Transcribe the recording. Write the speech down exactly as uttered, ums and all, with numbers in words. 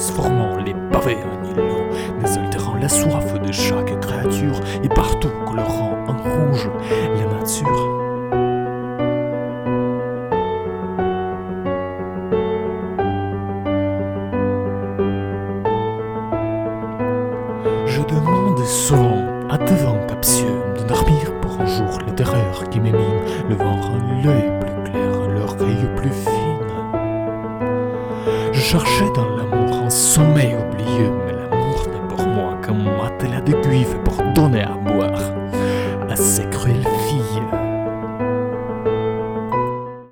transformant les pavés en îlots, désaltérant la soif de chaque créature et partout colorant en rouge la nature. Je demande souvent à de vents captieux de dormir pour un jour la terreur qui m'émine, le vent rend l'œil plus clair, l'oreille plus fine. Je cherchais dans l'amour un sommeil oublieux, mais l'amour n'est pour moi qu'un matelas de cuivre pour donner à boire à ces